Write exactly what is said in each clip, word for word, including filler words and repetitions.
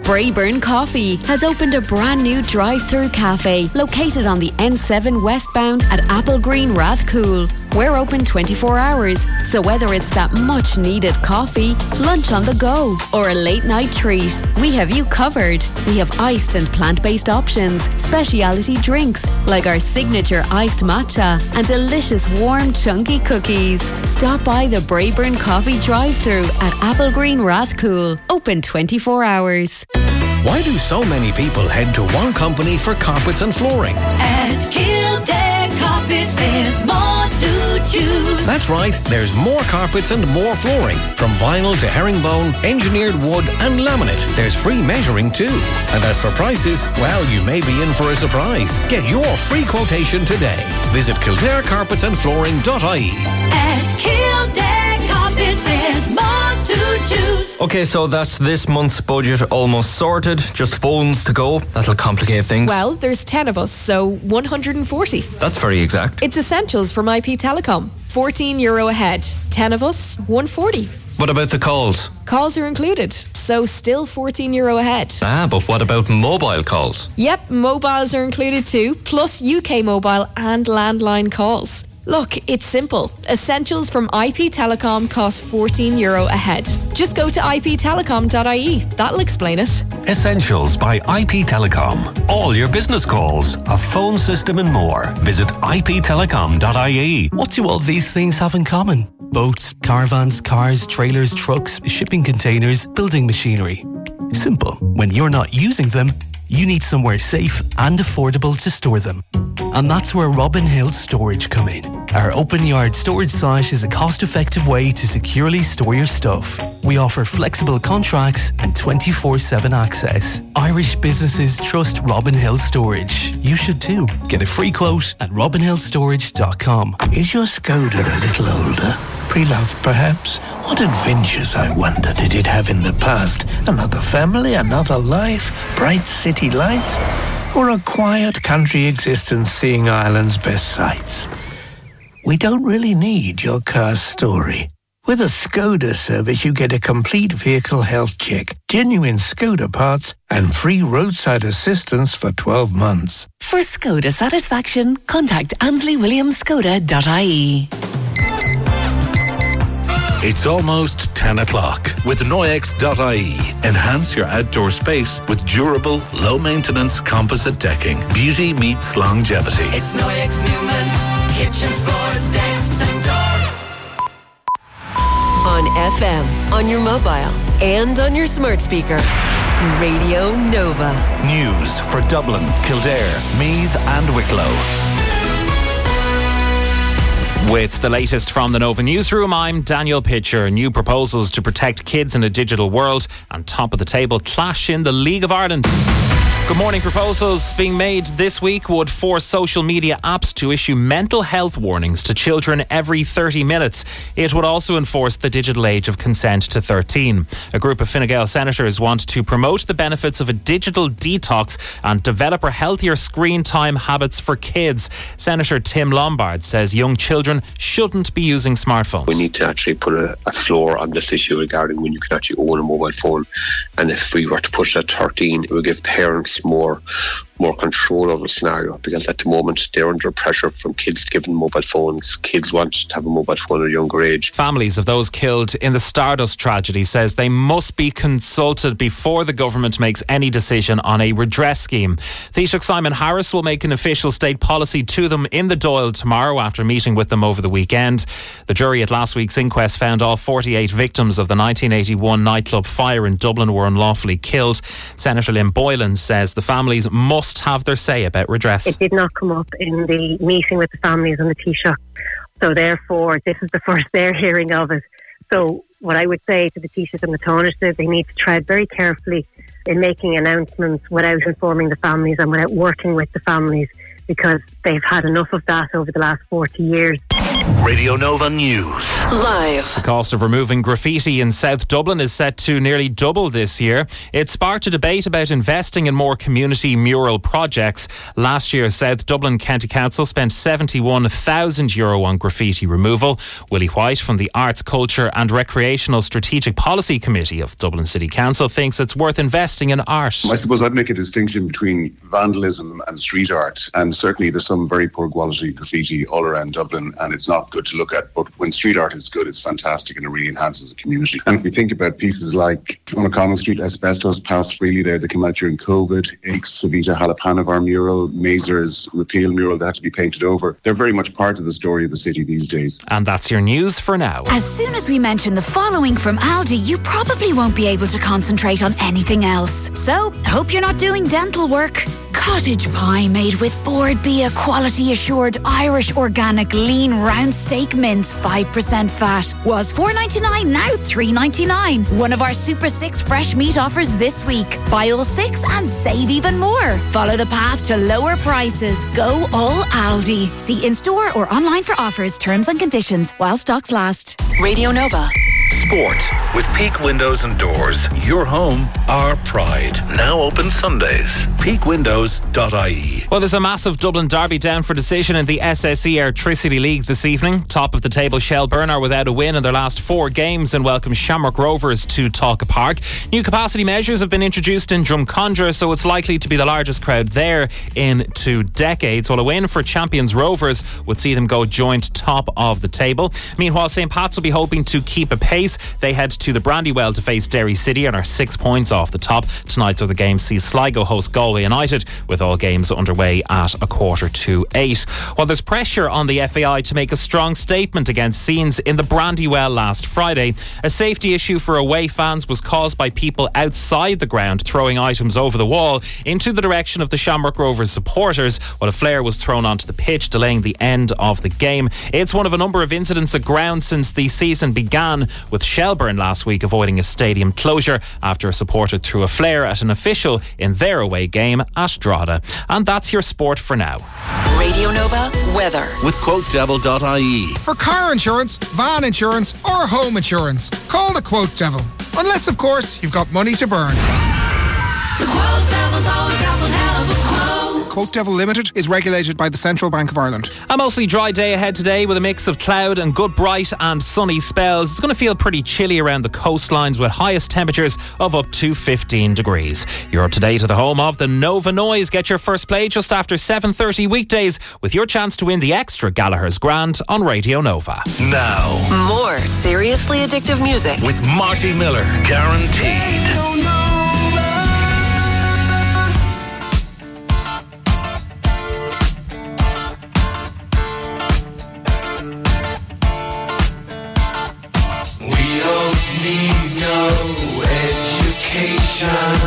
Braeburn Coffee has opened a brand new drive-through cafe located on the N seven westbound at Apple Green Rathcoole. We're open twenty-four hours, so whether it's that much needed coffee, lunch on the go, or a late night treat, we have you covered. We have iced and plant-based options, specialty drinks like our signature iced matcha, and delicious warm chunky cookies. Stop by the Braeburn Coffee drive-through at Apple Green Rathcoole, open twenty-four hours. Why do so many people head to one company for carpets and flooring? At Kildare Carpets, there's more to choose. That's right, there's more carpets and more flooring. From vinyl to herringbone, engineered wood and laminate. There's free measuring too. And as for prices, well, you may be in for a surprise. Get your free quotation today. Visit kildare carpets and flooring dot I E. At Kildare Carpets, there's more to choose. Okay, so that's this month's budget almost sorted. Just phones to go. That'll complicate things. Well, there's ten of us, so one hundred forty. That's very exact. It's essentials from I P Telecom. fourteen euro a head. ten of us, one hundred forty. What about the calls? Calls are included, so still fourteen euro a head. Ah, but what about mobile calls? Yep, mobiles are included too, plus U K mobile and landline calls. Look, it's simple. Essentials from I P Telecom cost fourteen euro a head. Just go to I P telecom dot I E. That'll explain it. Essentials by I P Telecom. All your business calls, a phone system and more. Visit I P telecom dot I E. What do all these things have in common? Boats, caravans, cars, trailers, trucks, shipping containers, building machinery. Simple. When you're not using them, you need somewhere safe and affordable to store them. And that's where Robin Hill Storage come in. Our open yard storage site is a cost-effective way to securely store your stuff. We offer flexible contracts and twenty-four seven access. Irish businesses trust Robin Hill Storage. You should too. Get a free quote at robin hill storage dot com. Is your Skoda a little older? Pre-loved, perhaps? What adventures, I wonder, did it have in the past? Another family, another life, bright city lights, or a quiet country existence seeing Ireland's best sights? We don't really need your car's story. With a Skoda service, you get a complete vehicle health check, genuine Skoda parts, and free roadside assistance for twelve months. For Skoda satisfaction, contact Ansley Williams Skoda dot I E. It's almost ten o'clock with Noyex dot I E. Enhance your outdoor space with durable, low-maintenance composite decking. Beauty meets longevity. It's Noyex Newman's kitchens, floors, decks and doors. On F M, on your mobile, and on your smart speaker. Radio Nova. News for Dublin, Kildare, Meath and Wicklow. With the latest from the Nova Newsroom, I'm Daniel Pitcher. New proposals to protect kids in a digital world and top of the table clash in the League of Ireland. Good morning. Proposals being made this week would force social media apps to issue mental health warnings to children every thirty minutes. It would also enforce the digital age of consent to thirteen. A group of Fine Gael senators want to promote the benefits of a digital detox and develop healthier screen time habits for kids. Senator Tim Lombard says young children shouldn't be using smartphones. We need to actually put a, a floor on this issue regarding when you can actually own a mobile phone. And if we were to push that thirteen, it would give parents more more control over the scenario, because at the moment they're under pressure from kids given mobile phones. Kids want to have a mobile phone at a younger age. Families of those killed in the Stardust tragedy says they must be consulted before the government makes any decision on a redress scheme. Taoiseach Simon Harris will make an official state policy to them in the Dáil tomorrow after meeting with them over the weekend. The jury at last week's inquest found all forty-eight victims of the nineteen eighty-one nightclub fire in Dublin were unlawfully killed. Senator Lynn Boylan says the families must have their say about redress. It did not come up in the meeting with the families and the Taoiseach, so therefore this is the first they're hearing of it. So what I would say to the Taoiseach and the Taoiseach, they need to tread very carefully in making announcements without informing the families and without working with the families, because they've had enough of that over the last forty years. Radio Nova News. Live. The cost of removing graffiti in South Dublin is set to nearly double this year. It sparked a debate about investing in more community mural projects. Last year, South Dublin County Council spent seventy-one thousand euro on graffiti removal. Willie White from the Arts, Culture and Recreational Strategic Policy Committee of Dublin City Council thinks it's worth investing in art. I suppose I'd make a distinction between vandalism and street art, and certainly there's some very poor quality graffiti all around Dublin, and it's not good to look at, but when street art is good, it's fantastic and it really enhances the community. And if we think about pieces like on O'Connell Street, Asbestos passed freely there, they came out during COVID, Aches, Savita Halappanavar mural, Mazer's repeal mural that had to be painted over. They're very much part of the story of the city these days. And that's your news for now. As soon as we mention the following from Aldi, you probably won't be able to concentrate on anything else. So, hope you're not doing dental work. Cottage pie made with Board Bia quality assured Irish organic lean round steak mince, five percent fat. Was four ninety-nine, now three ninety-nine. One of our Super six fresh meat offers this week. Buy all six and save even more. Follow the path to lower prices. Go all Aldi. See in-store or online for offers, terms and conditions while stocks last. Radio Nova. Sport with Peak Windows and Doors. Your home, our pride. Now open Sundays. peak windows dot I E. Well, there's a massive Dublin derby down for decision in the S S E Airtricity League this evening. Top of the table, Shelburne are without a win in their last four games and welcome Shamrock Rovers to Talca Park. New capacity measures have been introduced in Drumcondra, so it's likely to be the largest crowd there in two decades. While a win for champions Rovers would see them go joint top of the table. Meanwhile, Saint Pat's will be hoping to keep a pace. They head to the Brandywell to face Derry City and are six points off the top. Tonight's other game sees Sligo host Galway United, with all games underway at a quarter to eight. While there's pressure on the F A I to make a strong statement against scenes in the Brandywell last Friday, a safety issue for away fans was caused by people outside the ground throwing items over the wall into the direction of the Shamrock Rovers supporters, while a flare was thrown onto the pitch, delaying the end of the game. It's one of a number of incidents at ground since the season began, with Shelburne last week avoiding a stadium closure after a supporter threw a flare at an official in their away game at Drogheda. And that's your sport for now. Radio Nova weather with quote devil dot I E. For car insurance, van insurance or home insurance, call the Quote Devil. Unless, of course, you've got money to burn. The Quote Devil's always got one hell of a quote. Quote Devil Limited is regulated by the Central Bank of Ireland. A mostly dry day ahead today with a mix of cloud and good bright and sunny spells. It's going to feel pretty chilly around the coastlines with highest temperatures of up to fifteen degrees. You're up to date at the home of the Nova Noise. Get your first play just after seven thirty weekdays with your chance to win the extra Gallagher's Grand on Radio Nova. Now, more seriously addictive music with Marty Miller, guaranteed. Need no education.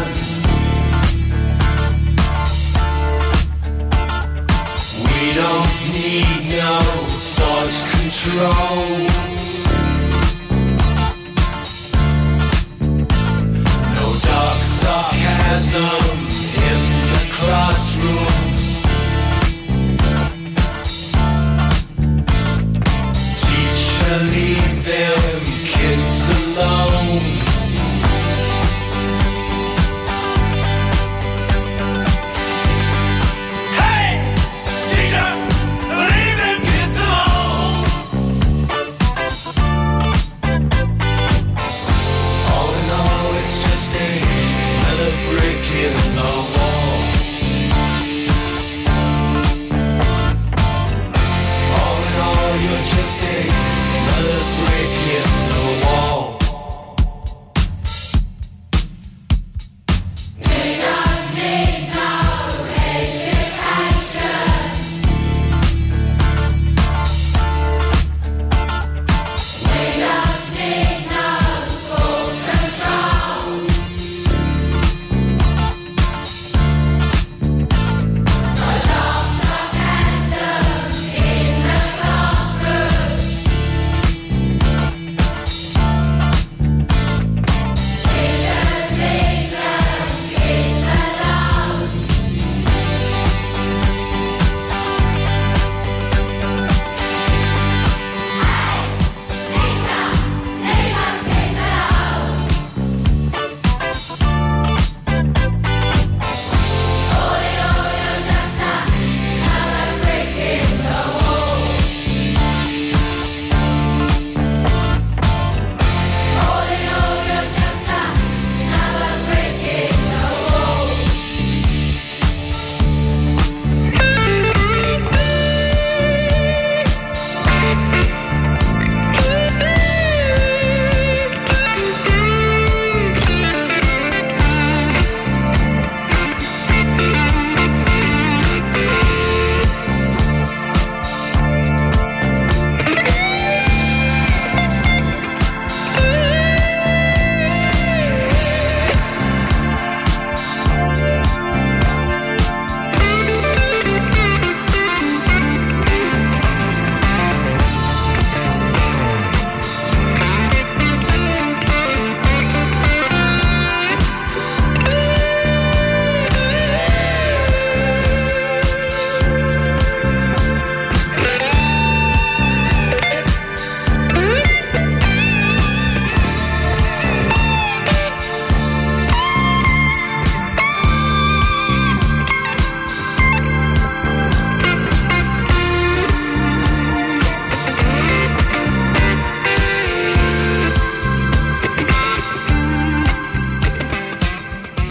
We don't need no thought control. No dark sarcasm in the classroom. Teacher, leave them kids alone. Hey, teacher, leave them kids alone. All in all, it's just another brick in the wall.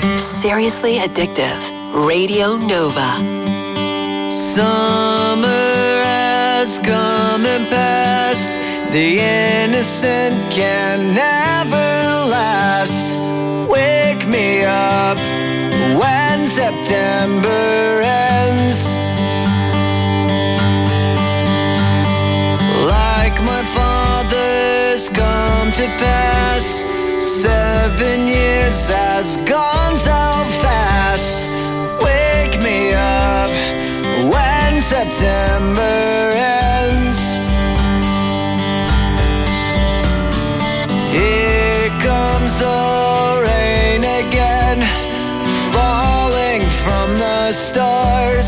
Seriously addictive. Radio Nova. Summer has come and passed. The innocent can never last. Wake me up when September ends. Like my father's come to pass. Seven years has gone so fast. Wake me up when September ends. Here comes the rain again, falling from the stars,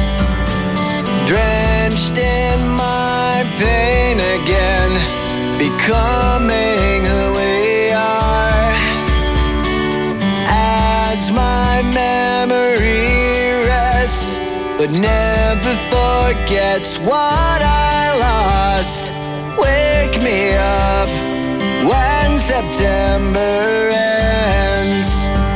drenched in my pain again, becoming who we are. As my memory rests, but never forgets what I lost. Wake me up when September ends.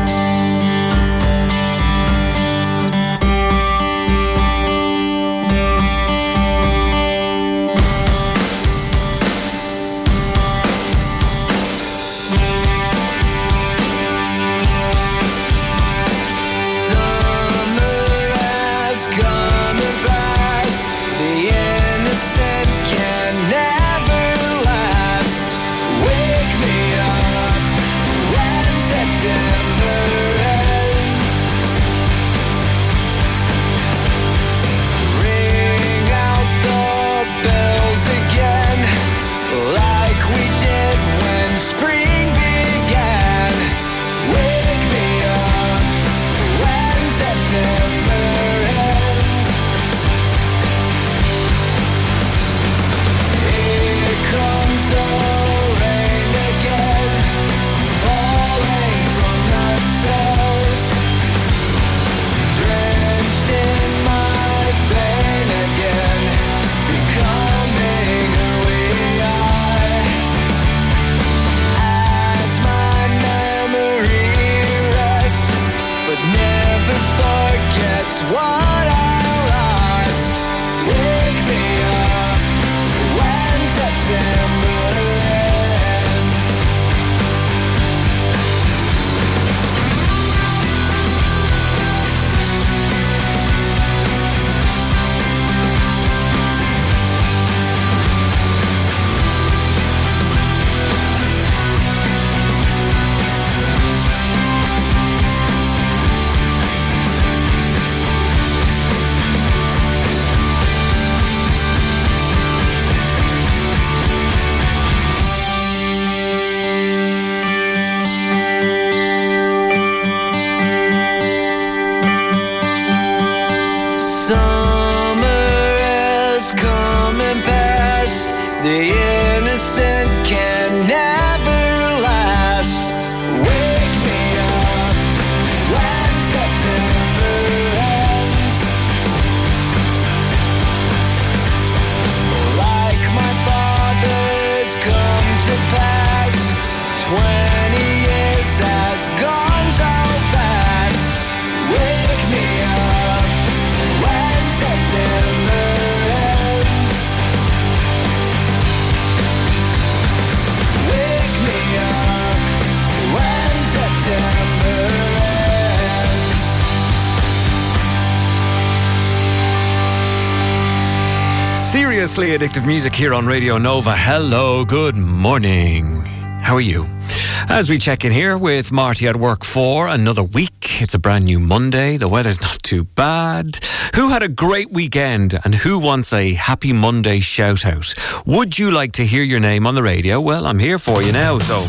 Seriously addictive music here on Radio Nova. Hello, good morning. How are you? As we check in here with Marty at work for another week. It's a brand new Monday. The weather's not too bad. Who had a great weekend and who wants a happy Monday shout out? Would you like to hear your name on the radio? Well, I'm here for you now, so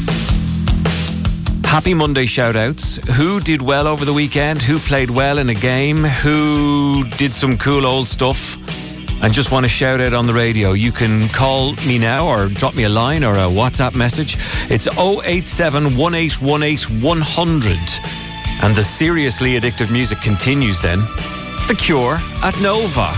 happy Monday shout outs. Who did well over the weekend? Who played well in a game? Who did some cool old stuff and just want to shout out on the radio? You can call me now or drop me a line or a WhatsApp message. It's oh eight seven, one eight one eight, one hundred. And the seriously addictive music continues then. The Cure at Nova.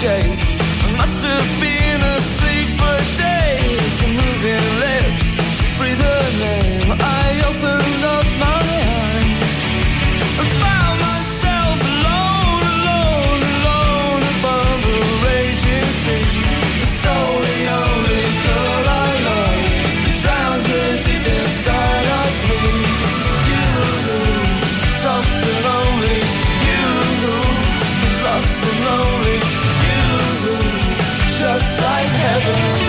shape. I must have been asleep for days. Moving lips, breathe her name. I opened up my eyes and found myself alone, alone, alone above a raging sea. So the only girl I loved drowned her deep inside of me. You, soft and lonely. You, lost and lonely. You, just like heaven.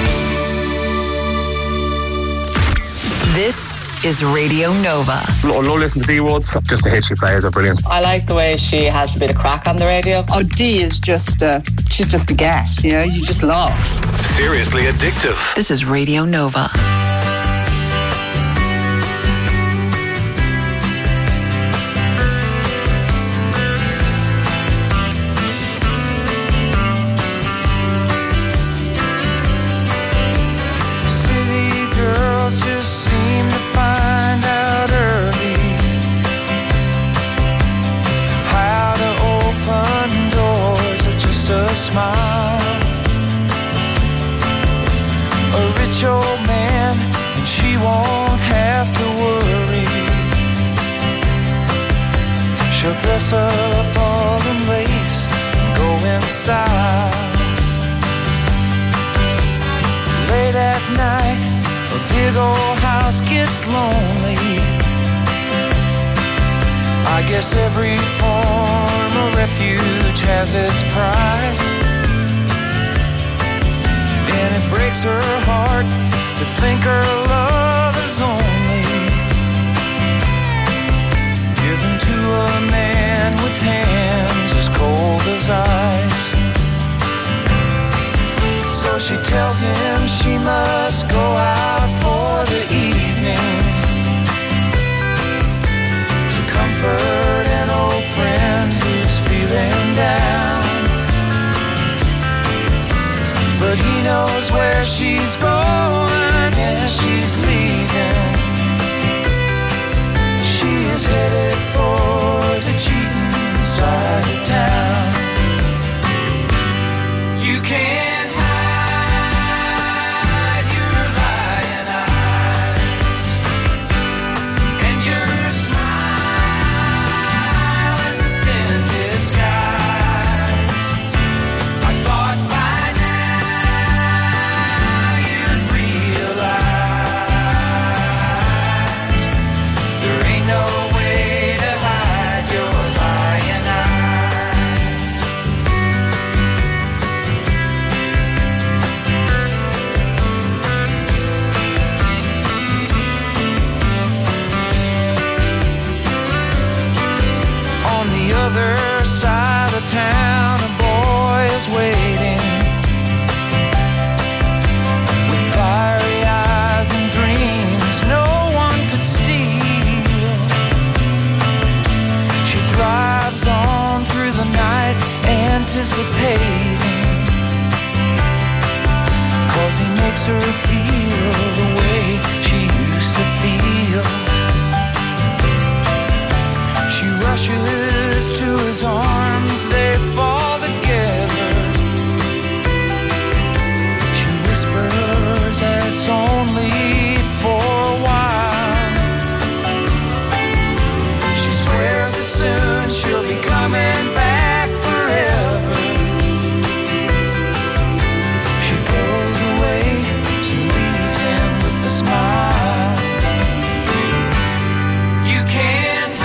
This is Radio Nova. No, no listen to D Woods. Just the hits she plays are brilliant. I like the way she has a bit of crack on the radio. Oh, Dee is just, uh, she's just a gas, you know, you just laugh. Seriously addictive. This is Radio Nova. Smile. A rich old man, and she won't have to worry. She'll dress up all in lace and go in style. Late at night, a big old house gets lonely. I guess every form of refuge has its price. And it breaks her heart to think her love is only given to a man with hands as cold as ice. So she tells him she must go out for the evening to comfort an old friend who's feeling down. But he knows where she's going, yeah, she's leaving. She is headed for the cheating side of town. You can't hide your lying eyes, and your smile is a thin disguise. I thought by other side of town, a boy is waiting with fiery eyes and dreams no one could steal. She drives on through the night, anticipating, 'cause he makes her feel the way she used to feel. She rushes to his arms, they fall together. She whispers that it's only for a while. She swears that soon she'll be coming back forever. She goes away and leaves him with a smile. You can't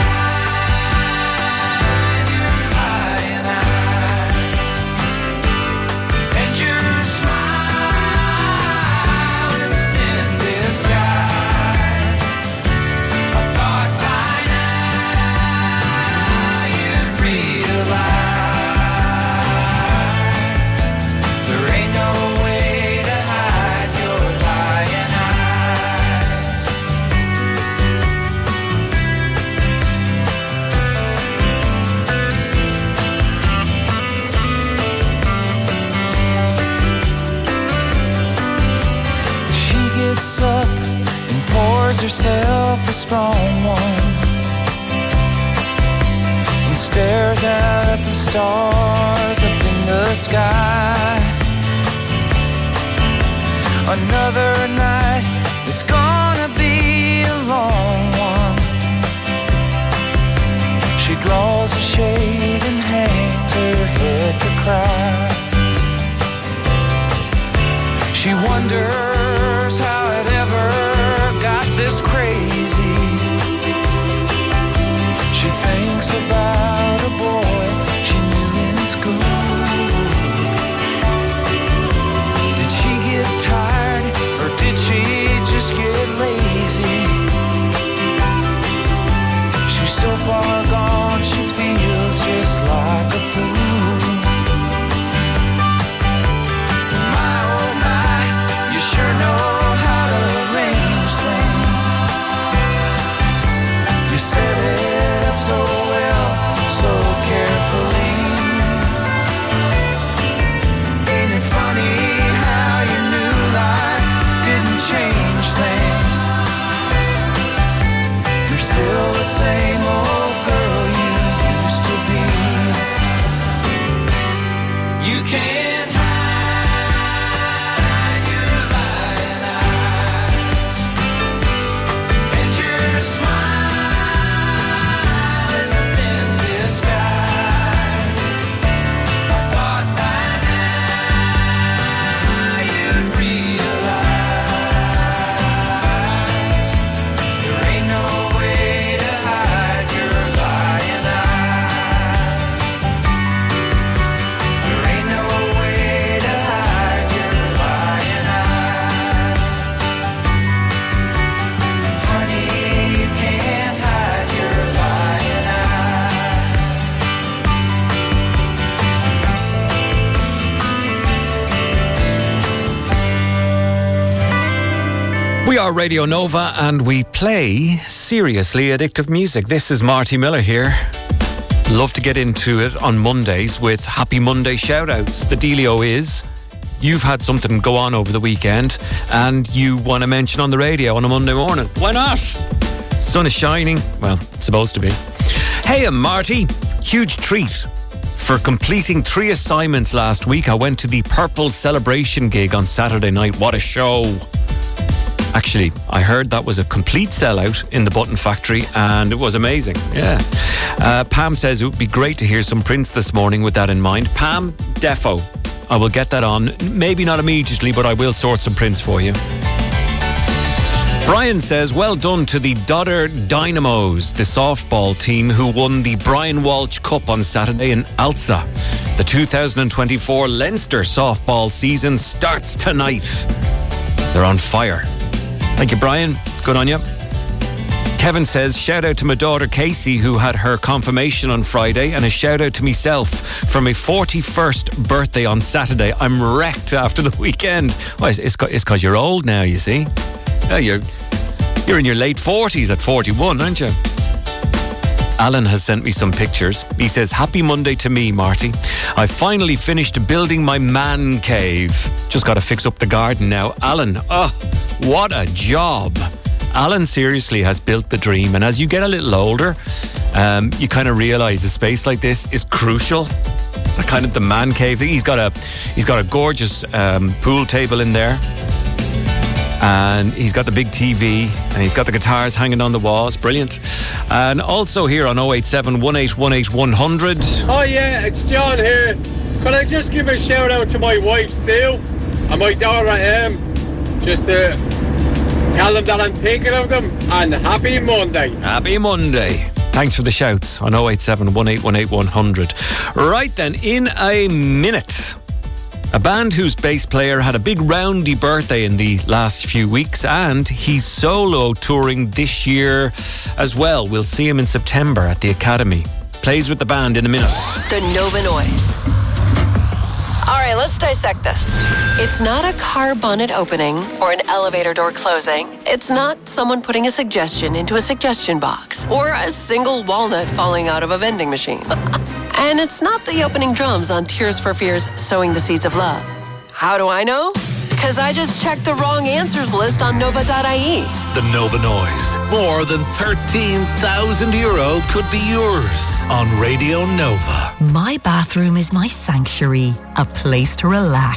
herself a strong one and stares out at the stars up in the sky. Another night, it's gonna be a long one. She draws a shade and hangs her head to cry. She wonders how it ever got this crazy. She thinks about a boy she knew in school. Did she get tired or did she just get lazy? She's so far gone, she feels just like a fool. My oh my, you sure know how to arrange things. You set it up so well, so carefully. Ain't it funny how your new life didn't change things? You're still the same old girl you used to be. You can't hide your lying eyes, and your smile is a thin disguise. I thought by now you'd realize there ain't no way to hide your lying eyes. There ain't no way to hide your lying eyes. Honey, you can't hide your lying We are Radio Nova and we play seriously addictive music. This is Marty Miller here. Love to get into it on Mondays with Happy Monday shout-outs. The dealio is you've had something go on over the weekend and you want to mention on the radio on a Monday morning. Why not? Sun is shining. Well, it's supposed to be. Hey, I'm Marty. Huge treat. For completing three assignments last week, I went to the Purple Celebration gig on Saturday night. What a show. Actually, I heard that was a complete sellout in the Button Factory and it was amazing. Yeah. Uh, Pam says it would be great to hear some Prince this morning with that in mind. Pam, defo. I will get that on. Maybe not immediately, but I will sort some Prince for you. Brian says, well done to the Dodder Dynamos, the softball team who won the Brian Walsh Cup on Saturday in Alza. The two thousand twenty-four Leinster softball season starts tonight. They're on fire. Thank you, Brian. Good on you. Kevin says, shout out to my daughter Casey who had her confirmation on Friday, and a shout out to myself for my forty-first birthday on Saturday. I'm wrecked after the weekend. Well, it's because you're old now, you see. Yeah, you're, you're in your late forties at forty-one, aren't you? Alan has sent me some pictures. He says, happy Monday to me, Marty. I finally finished building my man cave. Just got to fix up the garden now. Alan, oh, what a job. Alan seriously has built the dream. And as you get a little older, um, you kind of realise a space like this is crucial. The kind of the man cave thing. He's got a, he's got a gorgeous um, pool table in there. And he's got the big T V and he's got the guitars hanging on the walls. Brilliant. And also here on oh eight seven, one eight one eight, one hundred. Oh yeah, it's John here. Could I just give a shout out to my wife Sue and my daughter Em, just to tell them that I'm thinking of them, and happy Monday. Happy Monday. Thanks for the shouts on oh eight seven, one eight one eight, one hundred. Right then, in a minute, a band whose bass player had a big roundy birthday in the last few weeks, and he's solo touring this year as well. We'll see him in September at the Academy. Plays with the band in a minute. The Nova Noise. All right, let's dissect this. It's not a car bonnet opening or an elevator door closing. It's not someone putting a suggestion into a suggestion box or a single walnut falling out of a vending machine. And it's not the opening drums on Tears for Fears Sowing the Seeds of Love. How do I know? Because I just checked the wrong answers list on nova dot I E. The Nova Noise. More than thirteen thousand euro could be yours on Radio Nova. My bathroom is my sanctuary, a place to relax.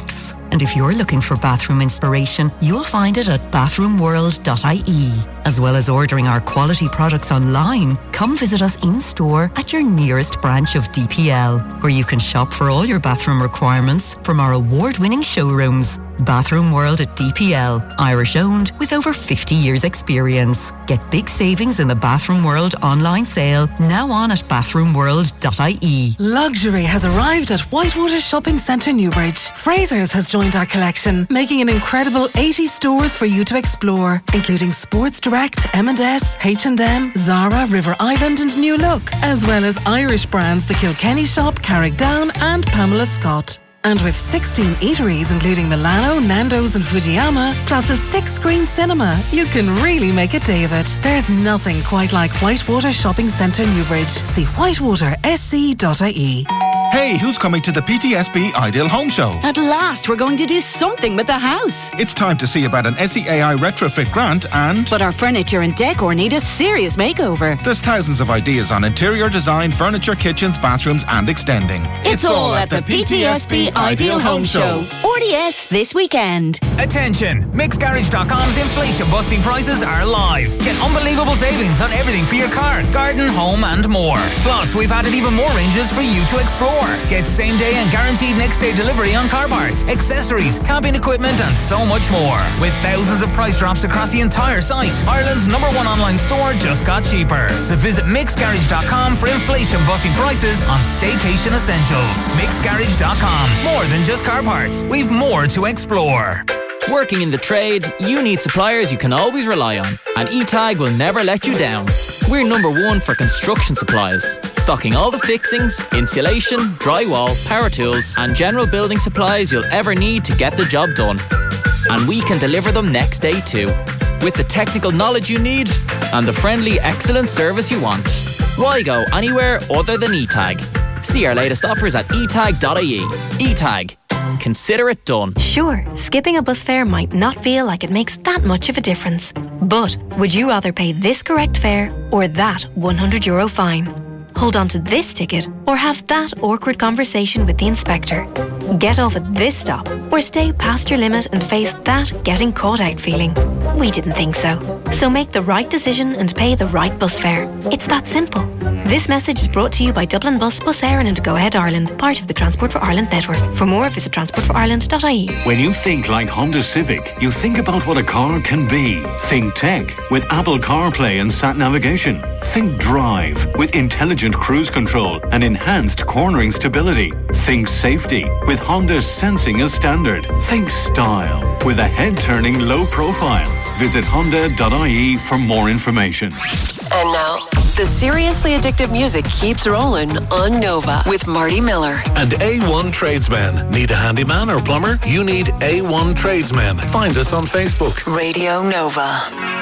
And if you're looking for bathroom inspiration, you'll find it at bathroom world dot I E. As well as ordering our quality products online, come visit us in-store at your nearest branch of D P L, where you can shop for all your bathroom requirements from our award-winning showrooms. Bathroom World at D P L, Irish-owned with over fifty years experience. Get big savings in the Bathroom World online sale, now on at bathroom world dot I E. Luxury has arrived at Whitewater Shopping Centre Newbridge. Fraser's has joined our collection, making an incredible eighty stores for you to explore, including Sports Direct, M and S, H and M, Zara, River Island and New Look, as well as Irish brands The Kilkenny Shop, Carrickdown and Pamela Scott. And with sixteen eateries including Milano, Nando's and Fujiyama, plus a six-screen cinema, you can really make a day of it. There's nothing quite like Whitewater Shopping Centre Newbridge. See whitewater s c dot I E. Hey, who's coming to the P T S B Ideal Home Show? At last, we're going to do something with the house. It's time to see about an S E A I retrofit grant and... But our furniture and decor need a serious makeover. There's thousands of ideas on interior design, furniture, kitchens, bathrooms and extending. It's, it's all, all at the P T S B Ideal Home Show. R D S this weekend. Attention! Mix Garage dot com's inflation busting prices are live. Get unbelievable savings on everything for your car, garden, home and more. Plus, we've added even more ranges for you to explore. Get same day and guaranteed next day delivery on car parts, accessories, camping equipment and so much more. With thousands of price drops across the entire site, Ireland's number one online store just got cheaper. So visit Mix Garage dot com for inflation busting prices on staycation essentials. Mix Garage dot com. More than just car parts. We've more to explore. Working in the trade, you need suppliers you can always rely on, and E TAG will never let you down. We're number one for construction supplies, stocking all the fixings, insulation, drywall, power tools and general building supplies you'll ever need to get the job done. And we can deliver them next day too, with the technical knowledge you need and the friendly, excellent service you want. Why go anywhere other than E TAG? See our latest offers at e tag dot I E. E TAG. Consider it done. Sure, skipping a bus fare might not feel like it makes that much of a difference. But would you rather pay this correct fare or that one hundred euro fine? Hold on to this ticket or have that awkward conversation with the inspector? Get off at this stop or stay past your limit and face that getting caught out feeling? We didn't think so. So make the right decision and pay the right bus fare. It's that simple. This message is brought to you by Dublin Bus, Bus Éireann and Go Ahead Ireland, part of the Transport for Ireland network. For more, visit transport for ireland dot I E. When you think like Honda Civic, you think about what a car can be. Think tech with Apple CarPlay and Sat Navigation. Think drive with intelligent cruise control and enhanced cornering stability. Think safety with Honda's sensing as standard. Think style with a head-turning low profile. Visit honda dot I E for more information. And now, the seriously addictive music keeps rolling on Nova with Marty Miller. And A one Tradesmen. Need a handyman or plumber? You need A one Tradesmen. Find us on Facebook. Radio Nova.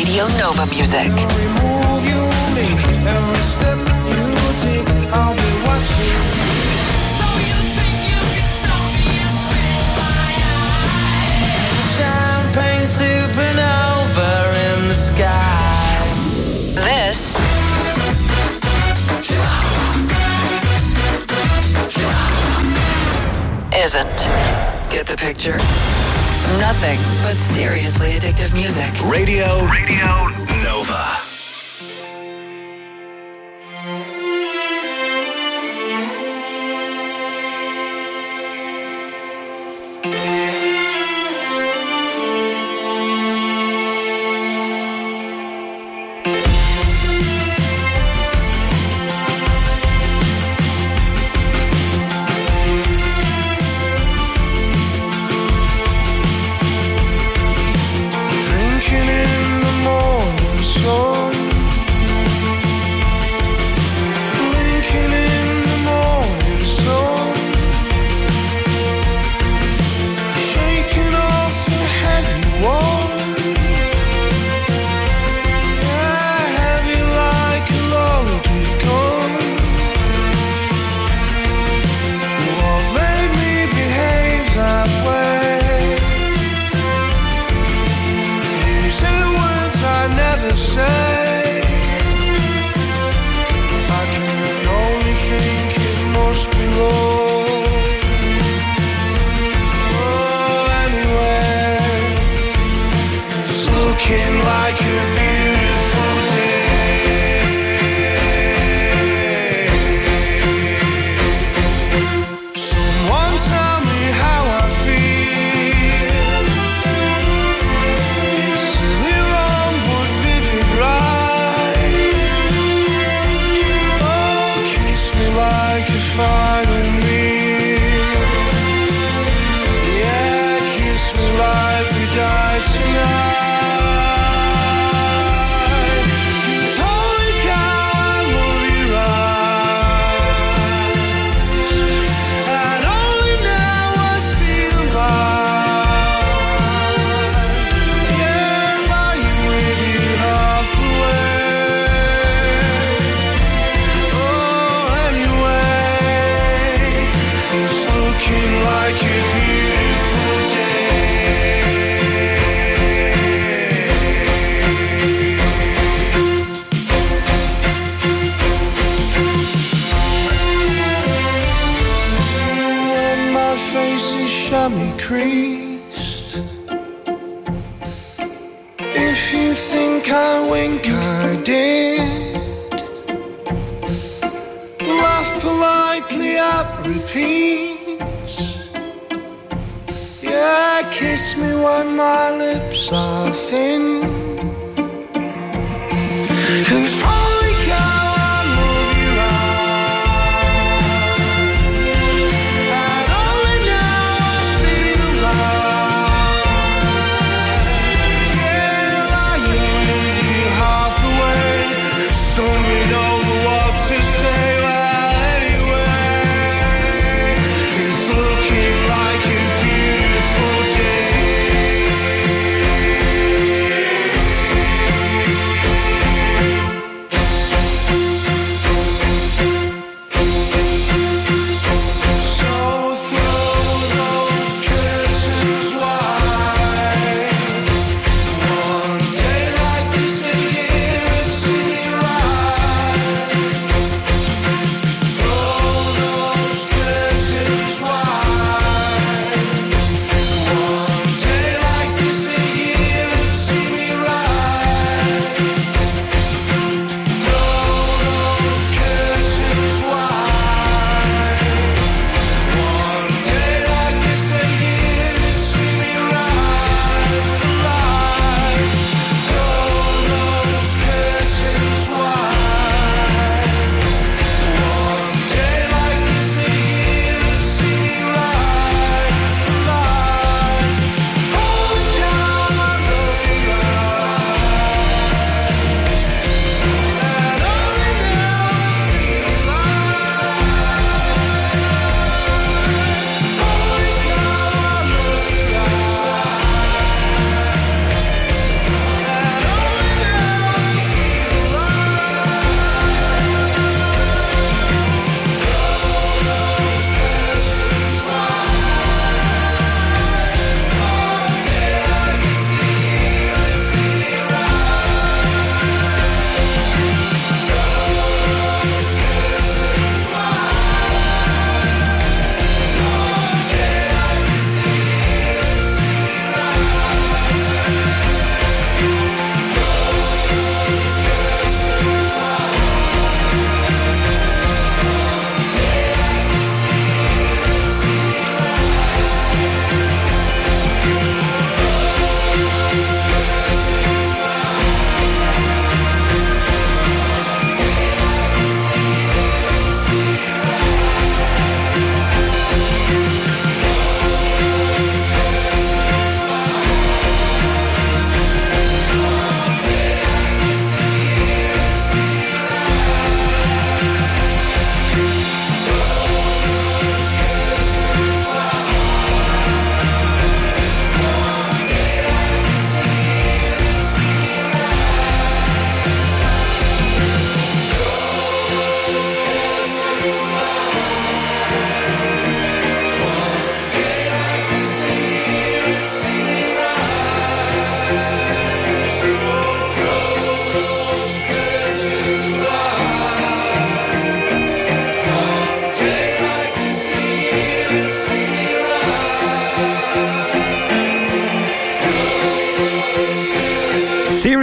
Radio Nova music. Move you make, every step you take, I'll be watching. So you think you can stop me and spit my eye? Champagne supernova in the sky. This isn't. Get the picture? Nothing but seriously addictive music. Radio, Radio Nova.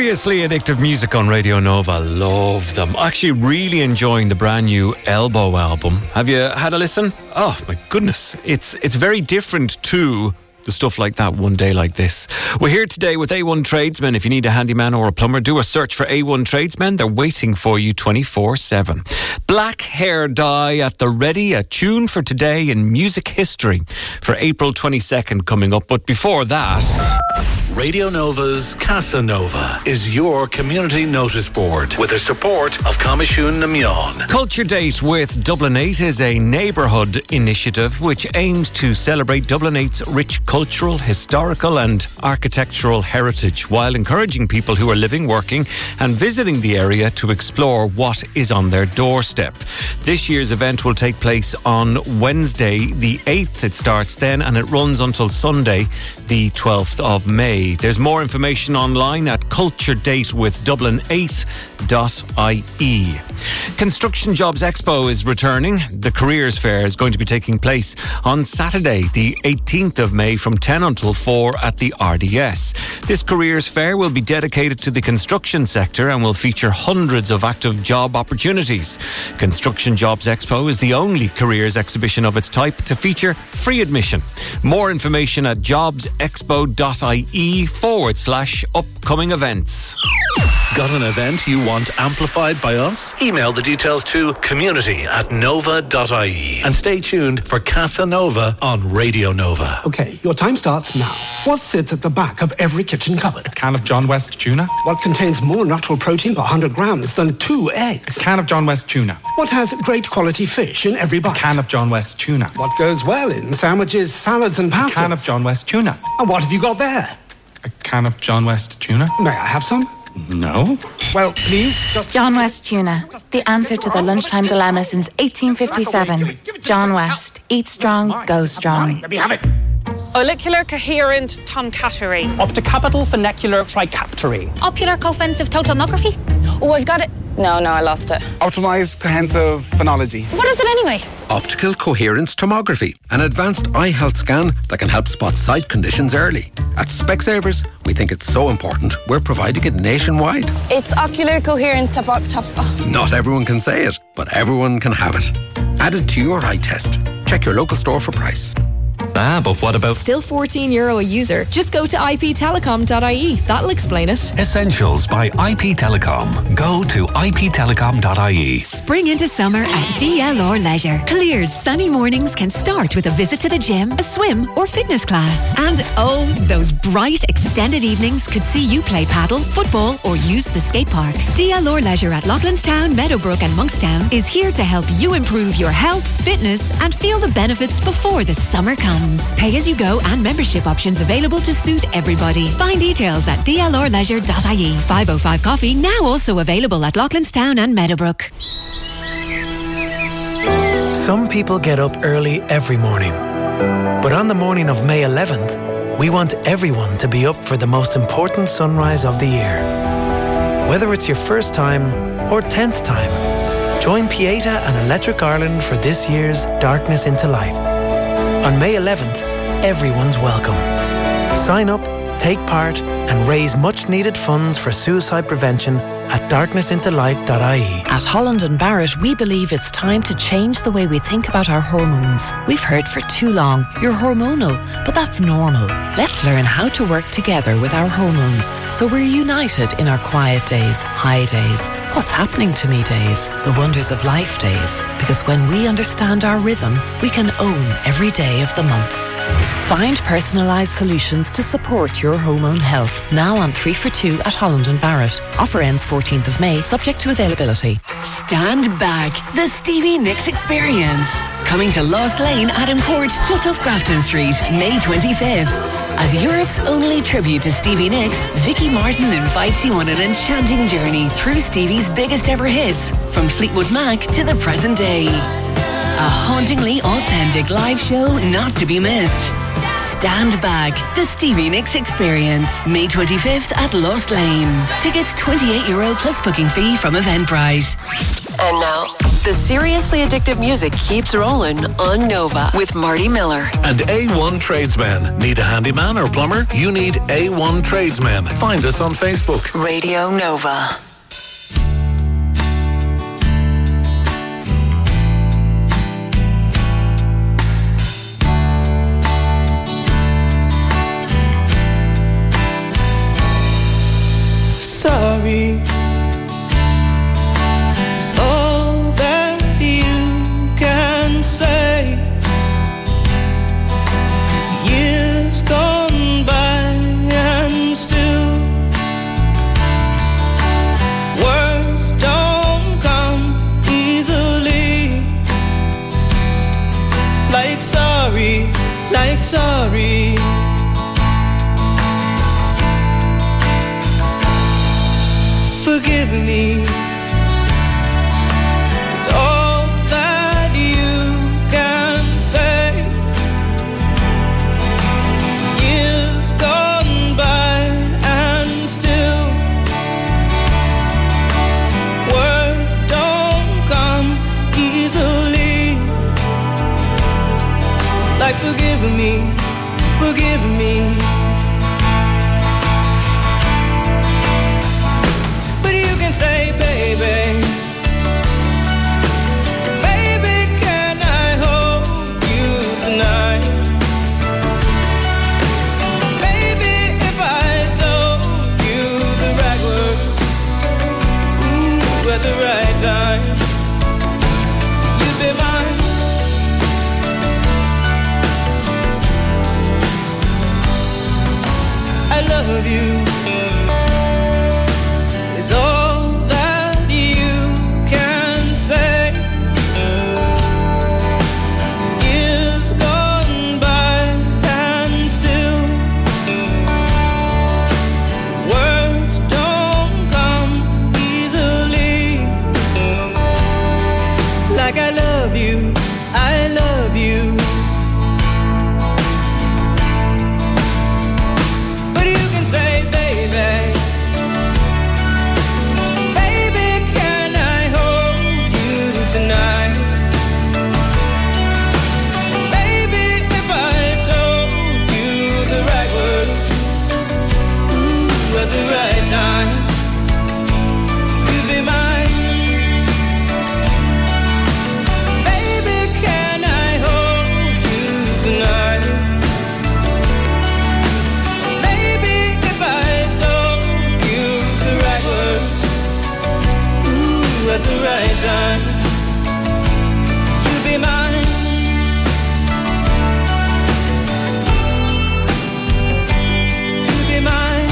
Seriously addictive music on Radio Nova. Love them. Actually, really enjoying the brand new Elbow album. Have you had a listen? Oh my goodness, it's it's very different to the stuff like that, One Day Like This. We're here today with A one Tradesmen. If you need a handyman or a plumber, do a search for A one Tradesmen. They're waiting for you twenty-four seven. Black hair dye at the ready, a tune for today in music history for April twenty-second coming up. But before that, Radio Nova's Casa Nova is your community notice board with the support of Comishún na Meán. Culture Date with Dublin eight is a neighbourhood initiative which aims to celebrate Dublin eight's rich cultural, historical and architectural heritage while encouraging people who are living, working and visiting the area to explore what is on their doorstep. This year's event will take place on Wednesday the eighth. It starts then and it runs until Sunday the twelfth of May. There's more information online at culture date with dublin eight dot I E. Construction Jobs Expo is returning. The Careers Fair is going to be taking place on Saturday, the eighteenth of May from ten until four at the R D S. This Careers Fair will be dedicated to the construction sector and will feature hundreds of active job opportunities. Construction Jobs Expo is the only careers exhibition of its type to feature free admission. More information at jobsexpo.ie forward slash upcoming events. Got an event you want amplified by us? Email the details to community at nova dot I E and stay tuned for Casa Nova on Radio Nova. Okay, your time starts now. What sits at the back of every kitchen cupboard? A can of John West tuna. What contains more natural protein per one hundred grams than two eggs? A can of John West tuna. What has great quality fish in every bite? A can of John West tuna. What goes well in sandwiches, salads and pastas? A can of John West tuna. And what have you got there? A can of John West tuna. May I have some? No. Well, please, just... John West Tuna. The answer to the lunchtime dilemma since eighteen fifty-seven. John West. Eat strong, go strong. Let me have it. Auricular coherent tomcattery. Optocapital funicular tricaptary. Ocular co-offensive totalmography. Oh, I've got it. No, no, I lost it. Optimized comprehensive phonology. What is it anyway? Optical coherence tomography, an advanced eye health scan that can help spot sight conditions early. At Specsavers, we think it's so important, we're providing it nationwide. It's ocular coherence top... top oh. Not everyone can say it, but everyone can have it. Add it to your eye test. Check your local store for price. Ah, but what about... Still fourteen euro a user. Just go to I P telecom dot I E. That'll explain it. Essentials by I P Telecom. Go to I P telecom dot I E. Spring into summer at D L R Leisure. Clear's sunny mornings can start with a visit to the gym, a swim or fitness class. And oh, those bright extended evenings could see you play paddle, football or use the skate park. D L R Leisure at Loughlinstown, Meadowbrook and Monkstown is here to help you improve your health, fitness and feel the benefits before the summer comes. Pay as you go and membership options available to suit everybody. Find details at d l r leisure dot I E. five oh five Coffee now also available at Loughlinstown and Meadowbrook. Some people get up early every morning. But on the morning of May eleventh, we want everyone to be up for the most important sunrise of the year. Whether it's your first time or tenth time, join Pieta and Electric Ireland for this year's Darkness into Light. On May eleventh, everyone's welcome. Sign up, take part and raise much needed funds for suicide prevention at darkness into light dot I E. At Holland and Barrett, we believe it's time to change the way we think about our hormones. We've heard for too long, you're hormonal, but that's normal. Let's learn how to work together with our hormones so we're united in our quiet days, high days, what's happening to me days, the wonders of life days. Because when we understand our rhythm, we can own every day of the month. Find personalised solutions to support your hormone health. Now on three for two at Holland and Barrett. Offer ends fourteenth of May, subject to availability. Stand back. The Stevie Nicks Experience. Coming to Lost Lane, Adam Court, just off Grafton Street, May twenty-fifth. As Europe's only tribute to Stevie Nicks, Vicky Martin invites you on an enchanting journey through Stevie's biggest ever hits, from Fleetwood Mac to the present day. A hauntingly authentic live show not to be missed. Stand Back, the Stevie Nicks Experience, May twenty-fifth at Lost Lane. Tickets twenty-eight euro plus booking fee from Eventbrite. And now, The Seriously Addictive Music keeps rolling on Nova with Marty Miller. And A one Tradesmen. Need a handyman or plumber? You need A one Tradesmen. Find us on Facebook. Radio Nova. Sorry. Like sorry. Forgive me. It's all that you can say. Years gone by and still words don't come easily. Like forgive me, forgive me. But you can say, baby, baby, can I hold you tonight? Baby, if I told you the right words, ooh, at the right time, you'd be mine. I love you. It's all that you can say. Years gone by and still words don't come easily. Like I love you, I love you. Say, baby, baby, can I hold you tonight? Baby, if I told you the right words, ooh, at the right time, you'd be mine. Baby, can I hold you tonight? At the right time, you'll be mine. You'll be mine.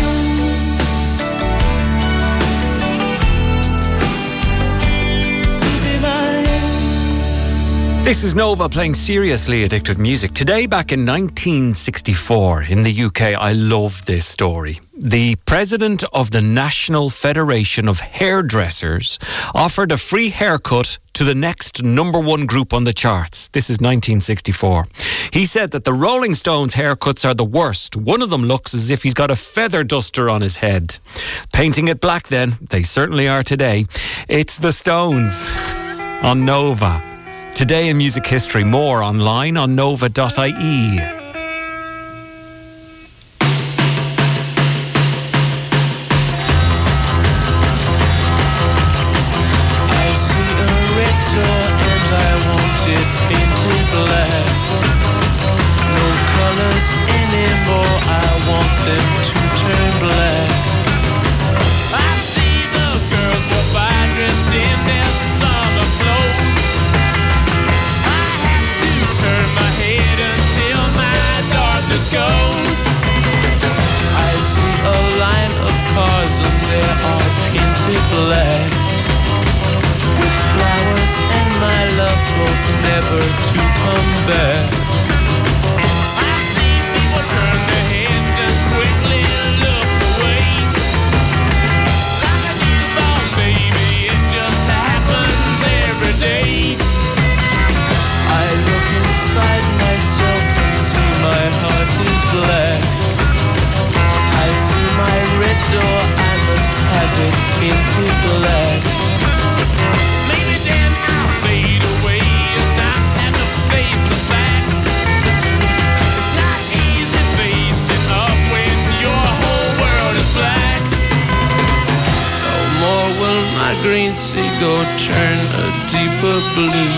You'll be mine. This is Nova playing Seriously Addictive Music. Today, back in nineteen sixty-four in the U K, I love this story. The president of the National Federation of Hairdressers offered a free haircut to the next number one group on the charts. This is nineteen sixty-four. He said that the Rolling Stones haircuts are the worst. One of them looks as if he's got a feather duster on his head. Painting it black then, they certainly are today. It's the Stones on Nova. Today in music history, more online on nova dot I E. Turn my head until my green seagull turn a deeper blue.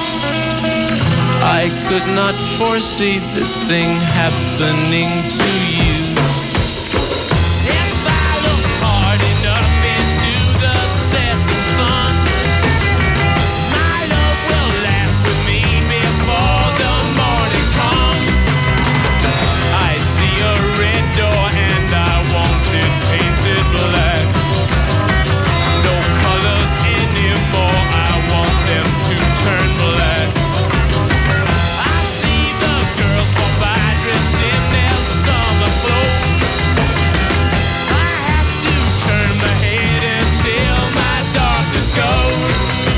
I could not foresee this thing happening to you. If I look hard enough into the setting sun, my love will laugh with me before the morning comes. I see a red door and I want it painted black. No colors anymore, I want them to turn black. I see the girls walk by dressed in their summer clothes. I have to turn my head until my darkness goes.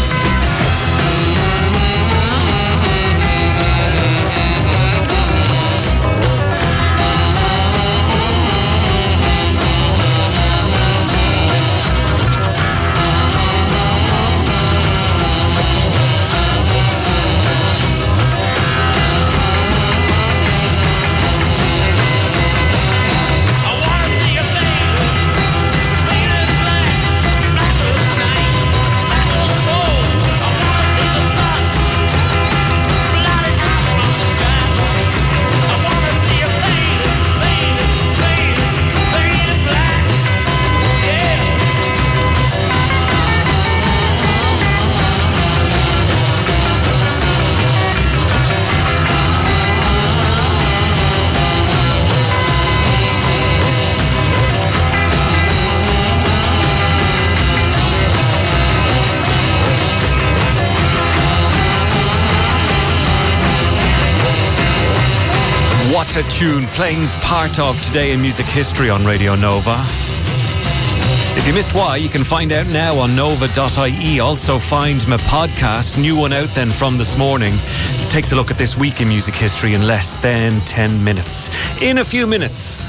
What a tune, playing part of Today in Music History on Radio Nova. If you missed why, you can find out now on nova dot I E. Also find my podcast, new one out then from this morning. It takes a look at this week in music history in less than ten minutes. In a few minutes,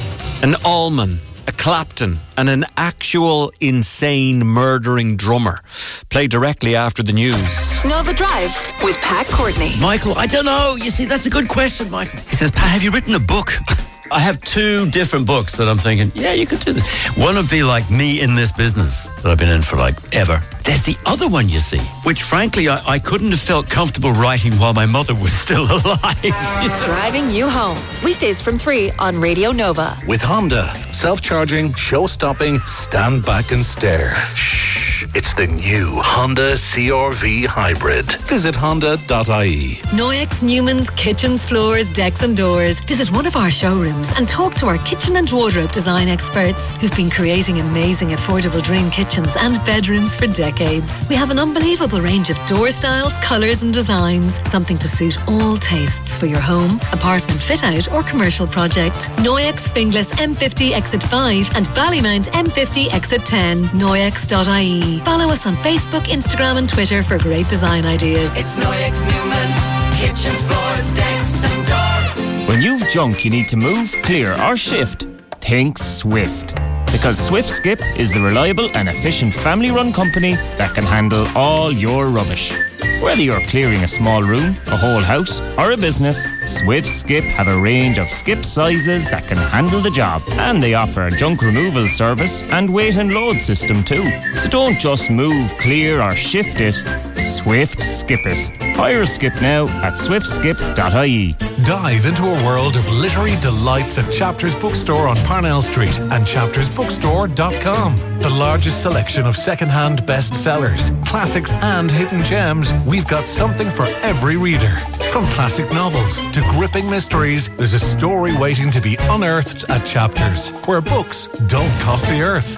an Allman, a Clapton, and an actual insane murdering drummer. Play directly after the news. Nova Drive with Pat Courtney. Michael, I don't know. You see, that's a good question, Michael. He says, Pat, have you written a book? I have two different books that I'm thinking, yeah, you could do this. One would be like me in this business that I've been in for like ever. There's the other one, you see, which frankly, I, I couldn't have felt comfortable writing while my mother was still alive. Driving you home. Weekdays from three on Radio Nova. With Honda, self-charging, show-stopping, stand back and stare. Shh. It's the new Honda C R V Hybrid. Visit honda dot I E. Noyex Newman's Kitchens, Floors, Decks and Doors. Visit one of our showrooms and talk to our kitchen and wardrobe design experts who've been creating amazing affordable dream kitchens and bedrooms for decades. We have an unbelievable range of door styles, colours and designs. Something to suit all tastes for your home, apartment fit-out or commercial project. Noyex Finglas M fifty Exit five and Ballymount M fifty Exit ten. Noyex dot I E. Follow us on Facebook, Instagram and Twitter for great design ideas. It's Noyex Newman's Kitchens, Floors, Decks and Doors. When you've junk you need to move, clear or shift, think Swift. Because Swift Skip is the reliable and efficient family-run company that can handle all your rubbish. Whether you're clearing a small room, a whole house, or a business, Swift Skip have a range of skip sizes that can handle the job. And they offer a junk removal service and weight and load system too. So don't just move, clear, or shift it. Swift Skip it. Hire a skip now at swift skip dot I E. Dive into a world of literary delights at Chapters Bookstore on Parnell Street and chapters bookstore dot com. The largest selection of second-hand bestsellers, classics and hidden gems, we've got something for every reader. From classic novels to gripping mysteries, there's a story waiting to be unearthed at Chapters, where books don't cost the earth.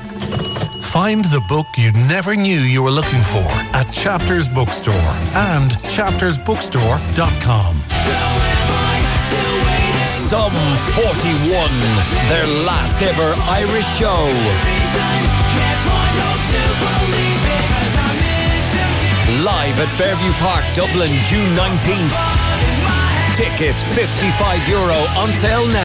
Find the book you never knew you were looking for at Chapters Bookstore and chapters bookstore dot com. Sum forty-one, their last ever Irish show. Live at Fairview Park, Dublin, June nineteenth. Tickets fifty-five euro on sale now.